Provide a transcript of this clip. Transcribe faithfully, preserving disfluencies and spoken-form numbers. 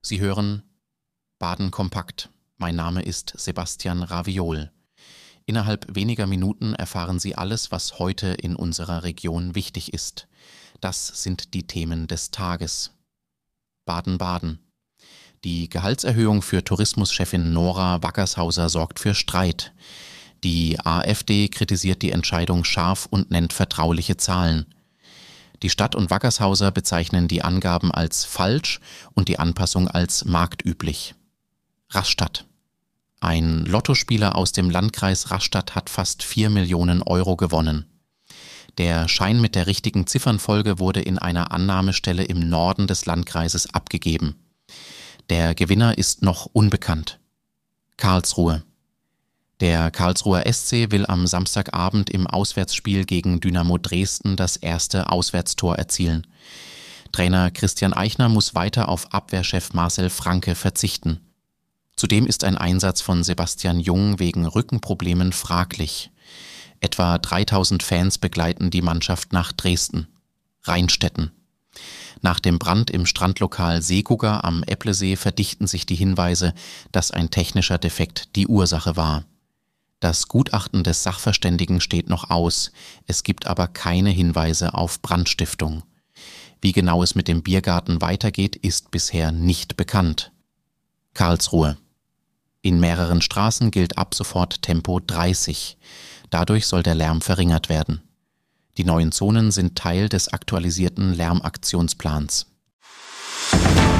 Sie hören Baden kompakt. Mein Name ist Sebastian Raviol. Innerhalb weniger Minuten erfahren Sie alles, was heute in unserer Region wichtig ist. Das sind die Themen des Tages. Baden-Baden. Die Gehaltserhöhung für Tourismuschefin Nora Wackershauser sorgt für Streit. Die AfD kritisiert die Entscheidung scharf und nennt vertrauliche Zahlen. Die Stadt und Wackershauser bezeichnen die Angaben als falsch und die Anpassung als marktüblich. Rastatt. Ein Lottospieler aus dem Landkreis Rastatt hat fast vier Millionen Euro gewonnen. Der Schein mit der richtigen Ziffernfolge wurde in einer Annahmestelle im Norden des Landkreises abgegeben. Der Gewinner ist noch unbekannt. Karlsruhe. Der Karlsruher S C will am Samstagabend im Auswärtsspiel gegen Dynamo Dresden das erste Auswärtstor erzielen. Trainer Christian Eichner muss weiter auf Abwehrchef Marcel Franke verzichten. Zudem ist ein Einsatz von Sebastian Jung wegen Rückenproblemen fraglich. Etwa dreitausend Fans begleiten die Mannschaft nach Dresden. Rheinstetten. Nach dem Brand im Strandlokal Seegugger am Epplesee verdichten sich die Hinweise, dass ein technischer Defekt die Ursache war. Das Gutachten des Sachverständigen steht noch aus, es gibt aber keine Hinweise auf Brandstiftung. Wie genau es mit dem Biergarten weitergeht, ist bisher nicht bekannt. Karlsruhe. In mehreren Straßen gilt ab sofort Tempo dreißig. Dadurch soll der Lärm verringert werden. Die neuen Zonen sind Teil des aktualisierten Lärmaktionsplans.